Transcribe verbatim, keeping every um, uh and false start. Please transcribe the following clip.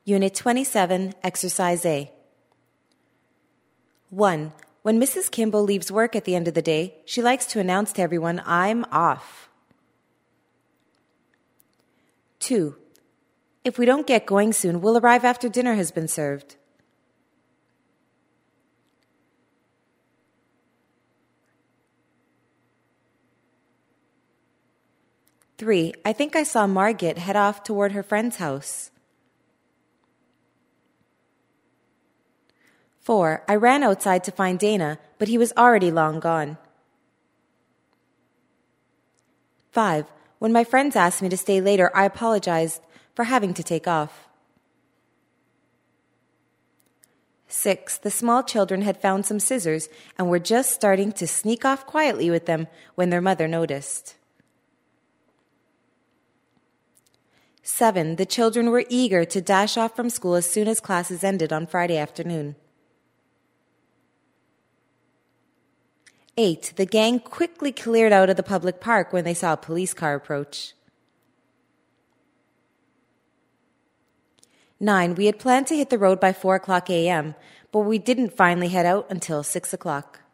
Unit twenty-seven, Exercise A. one. When Missus Kimball leaves work at the end of the day, she likes to announce to everyone, "I'm off." two. If we don't get going soon, we'll arrive after dinner has been served. three. I think I saw Margit head off toward her friend's house. four. I ran outside to find Dana, but he was already long gone. five. When my friends asked me to stay later, I apologized for having to take off. six. The small children had found some scissors and were just starting to sneak off quietly with them when their mother noticed. seven. The children were eager to dash off from school as soon as classes ended on Friday afternoon. eight. The gang quickly cleared out of the public park when they saw a police car approach. nine. We had planned to hit the road by four o'clock a.m., but we didn't finally head out until six o'clock.